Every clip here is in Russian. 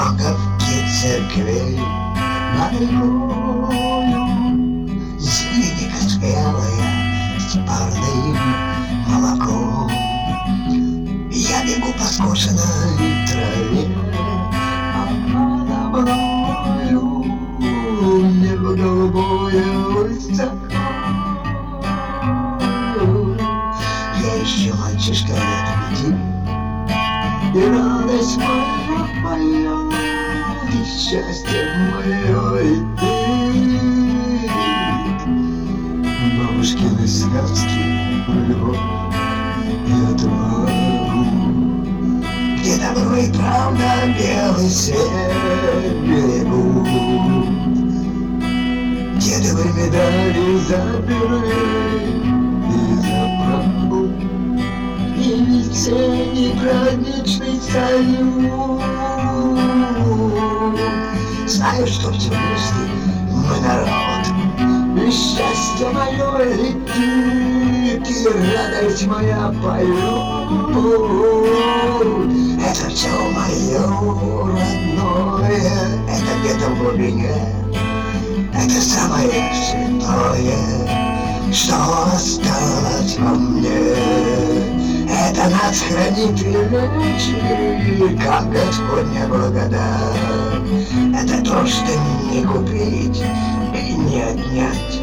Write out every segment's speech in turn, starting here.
буковки церквей Малькою зелени спелая с парным молоком. Я бегу по скошенной траве, а надо мною небо голубое высоко. Я еще мальчишка лет 5, и радость моя, и счастье мое, и ты. Бабушкины сказки про любовь и отвагу, где добро и правда белый свет берегут. Дедовы медали за первый и за правду, и весенний праздничный союз. Знаю, что все вместе мы народ, и счастье мое летит, и радость моя поет. Это все мое родное, это где-то в глубине, это самое святое, что осталось во мне. Это нас хранит и лечит, как Господня благодать. Это то, что не купить и не отнять.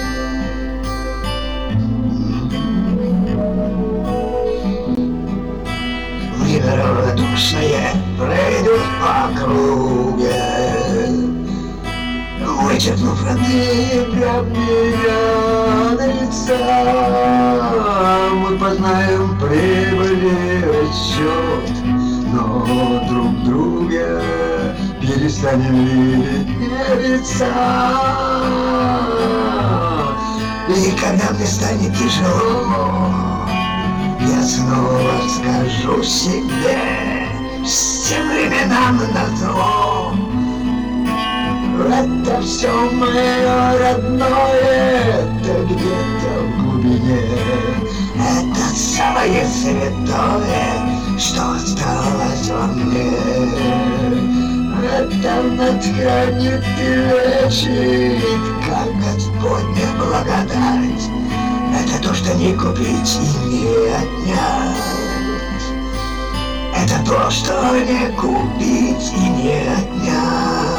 Время равнодушное пройдет по округе, вычеркнув роды для меня лица. Мы познаем прибыль и расчет, но друг друга перестанем видеть лица. И когда мне станет тяжело, я снова скажу себе, с тем временам назло: это все мое родное, это где-то в глубине, это самое святое, что осталось во мне. Это нас хранит и лечит, как Господня благодать. Это то, что не купить и не отнять. Это то, что не купить и не отнять.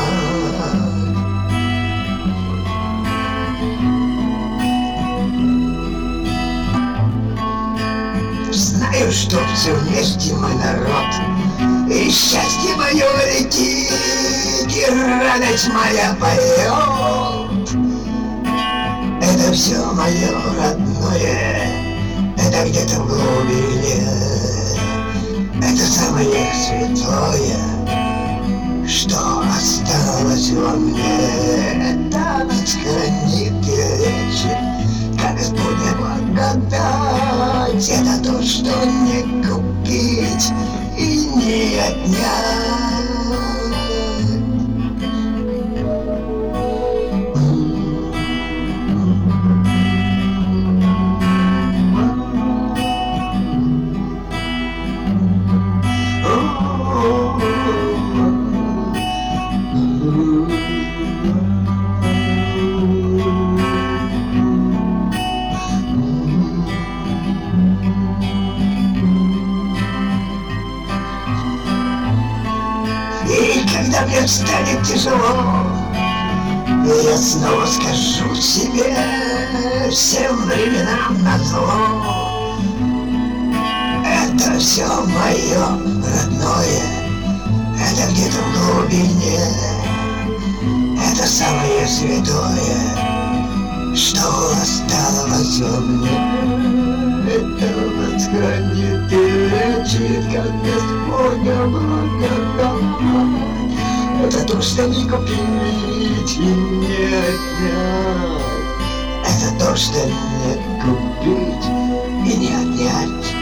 Знаю, что все вместе мы народ, и счастье мое летит, и радость моя поет. Это все мое родное, это где-то в глубине, это самое святое, что осталось во мне. Это нас хранит и лечит, как Господня благодать. Это то, что не купить и не отнять. И когда мне станет тяжело, я снова скажу себе, всем временам назло: это все мое родное, это где-то в глубине, это самое святое, что осталось во мне. Это нас хранит и лечит, как Господня благодать. Это то, что не купить и не отнять. Это то, что не купить и не отнять.